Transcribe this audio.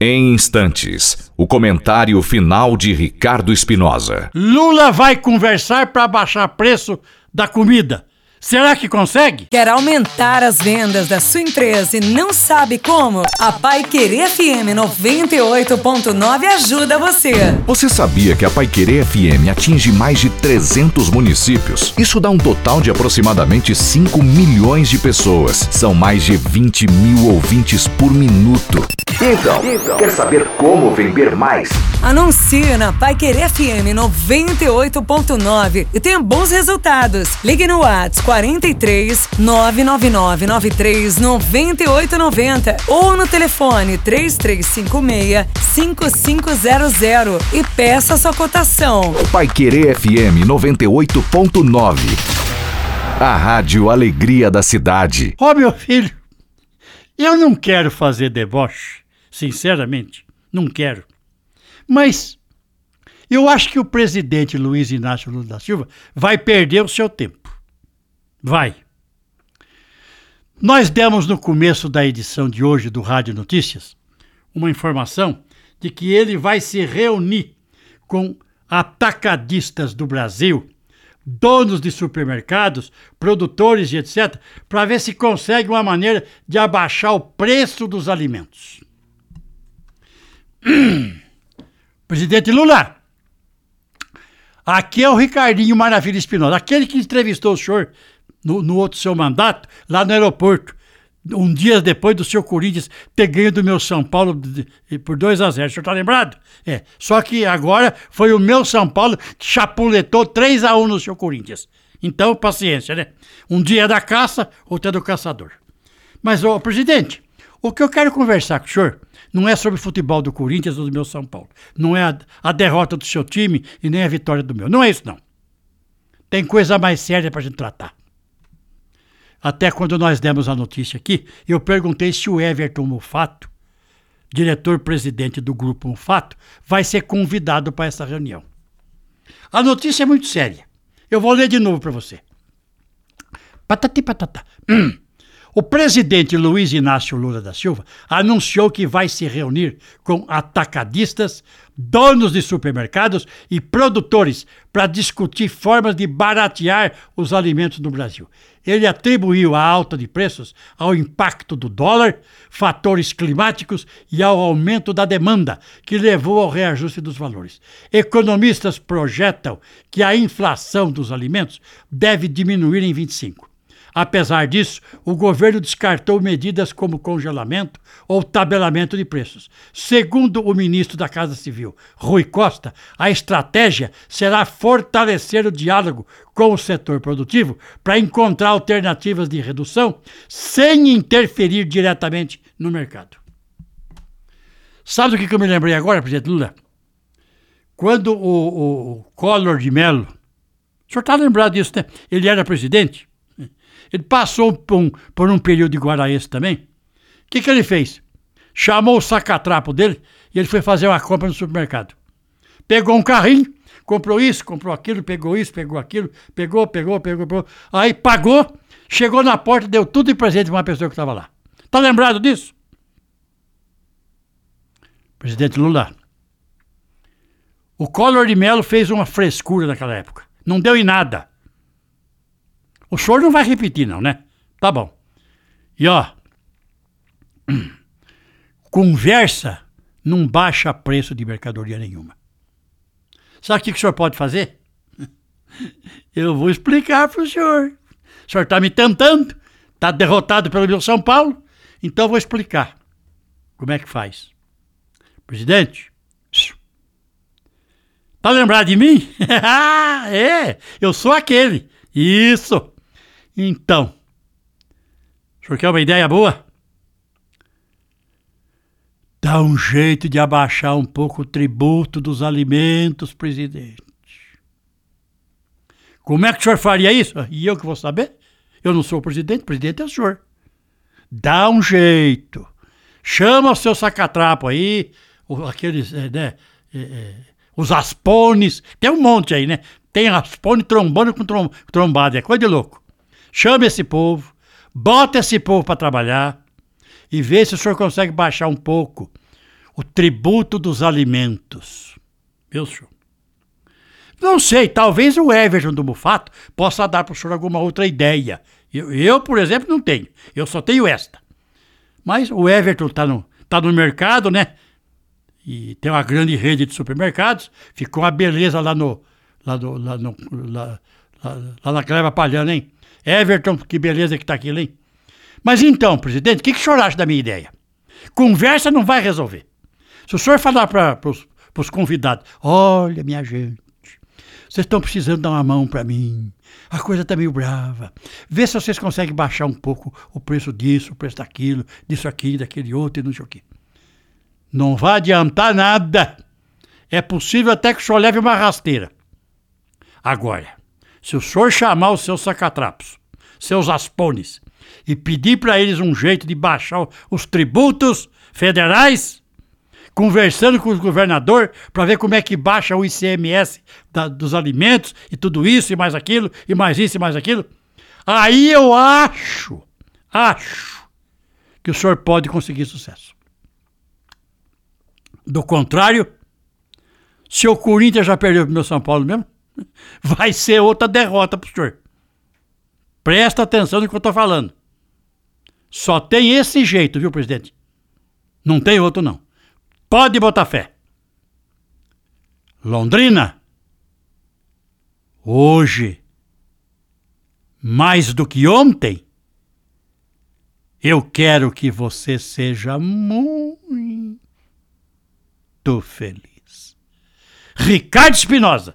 Em instantes, o comentário final de Ricardo Espinosa. Lula vai conversar para baixar preço da comida. Será que consegue? Quer aumentar as vendas da sua empresa e não sabe como? A Paiquerê FM 98.9 ajuda você. Você sabia que a Paiquerê FM atinge mais de 300 municípios? Isso dá um total de aproximadamente 5 milhões de pessoas. São mais de 20 mil ouvintes por minuto. Então, quer saber como vender mais? Anuncie na Paiquerê FM 98.9 e tenha bons resultados. Ligue no WhatsApp 43 999 93 9890 ou no telefone 3356 5500 e peça sua cotação. Paiquerê FM 98.9. A Rádio Alegria da Cidade. Ó, meu filho, eu não quero fazer deboche, sinceramente, não quero. Mas eu acho que o presidente Luiz Inácio Lula da Silva vai perder o seu tempo. Vai. Nós demos no começo da edição de hoje do Rádio Notícias uma informação de que ele vai se reunir com atacadistas do Brasil, donos de supermercados, produtores e etc., para ver se consegue uma maneira de abaixar o preço dos alimentos. Presidente Lula, aqui é o Ricardinho Maravilha Espinosa, aquele que entrevistou o senhor no outro seu mandato, lá no aeroporto, um dia depois do seu Corinthians ter ganho do meu São Paulo por 2-0. O senhor está lembrado? Só que agora foi o meu São Paulo que chapuletou 3-1 no seu Corinthians. Então, paciência, né? Um dia é da caça, outro é do caçador. Mas, ô presidente, o que eu quero conversar com o senhor não é sobre futebol do Corinthians ou do meu São Paulo. Não é a derrota do seu time e nem a vitória do meu. Não é isso, não. Tem coisa mais séria pra gente tratar. Até quando nós demos a notícia aqui, eu perguntei se o Everton Mufato, diretor-presidente do Grupo Mufato, vai ser convidado para essa reunião. A notícia é muito séria. Eu vou ler de novo para você. Patati patata. O presidente Luiz Inácio Lula da Silva anunciou que vai se reunir com atacadistas, donos de supermercados e produtores para discutir formas de baratear os alimentos no Brasil. Ele atribuiu a alta de preços ao impacto do dólar, fatores climáticos e ao aumento da demanda, que levou ao reajuste dos valores. Economistas projetam que a inflação dos alimentos deve diminuir em 25. Apesar disso, o governo descartou medidas como congelamento ou tabelamento de preços. Segundo o ministro da Casa Civil, Rui Costa, a estratégia será fortalecer o diálogo com o setor produtivo para encontrar alternativas de redução sem interferir diretamente no mercado. Sabe do que eu me lembrei agora, presidente Lula? Quando o Collor de Mello, o senhor está lembrado disso, né? Ele era presidente. Ele passou por um período de Guaraense também. O que ele fez? Chamou o sacatrapo dele e ele foi fazer uma compra no supermercado. Pegou um carrinho, comprou isso, comprou aquilo, pegou isso, pegou aquilo, pegou. Aí pagou, chegou na porta, deu tudo de presente para uma pessoa que estava lá. Tá lembrado disso? Presidente Lula, o Collor de Mello fez uma frescura naquela época. Não deu em nada. O senhor não vai repetir, não, né? Tá bom. E ó, conversa não baixa preço de mercadoria nenhuma. Sabe o que o senhor pode fazer? Eu vou explicar para o senhor. O senhor está me tentando, está derrotado pelo meu São Paulo, então eu vou explicar como é que faz. Presidente, tá lembrado de mim? Eu sou aquele. Isso. Então, o senhor quer uma ideia boa? Dá um jeito de abaixar um pouco o tributo dos alimentos, presidente. Como é que o senhor faria isso? E eu que vou saber? Eu não sou o presidente é o senhor. Dá um jeito. Chama o seu sacatrapo aí, aqueles, os aspones, tem um monte aí, né? Tem aspone trombando com trombada, é coisa de louco. Chama esse povo, bota esse povo para trabalhar e vê se o senhor consegue baixar um pouco o tributo dos alimentos. Meu senhor. Não sei, talvez o Everton do Mufato possa dar para o senhor alguma outra ideia. Eu, por exemplo, não tenho. Eu só tenho esta. Mas o Everton tá no mercado, né? E tem uma grande rede de supermercados. Ficou uma beleza lá na Cleva Palhano, hein? Everton, que beleza que tá aquilo, hein? Mas então, presidente, o que o senhor acha da minha ideia? Conversa não vai resolver. Se o senhor falar para os convidados, olha, minha gente, vocês estão precisando dar uma mão para mim, a coisa tá meio brava, vê se vocês conseguem baixar um pouco o preço disso, o preço daquilo, disso aqui, daquele outro e não sei o quê. Não vai adiantar nada. É possível até que o senhor leve uma rasteira. Agora, se o senhor chamar os seus sacatrapos, seus aspones, e pedir para eles um jeito de baixar os tributos federais, conversando com o governador para ver como é que baixa o ICMS dos alimentos e tudo isso e mais aquilo, e mais isso e mais aquilo, aí eu acho que o senhor pode conseguir sucesso. Do contrário, se o Corinthians já perdeu pro meu São Paulo mesmo, vai ser outra derrota pro senhor. Presta atenção no que eu tô falando. Só tem esse jeito, viu, presidente? Não tem outro, não. Pode botar fé. Londrina, hoje, mais do que ontem, eu quero que você seja muito feliz. Ricardo Espinosa.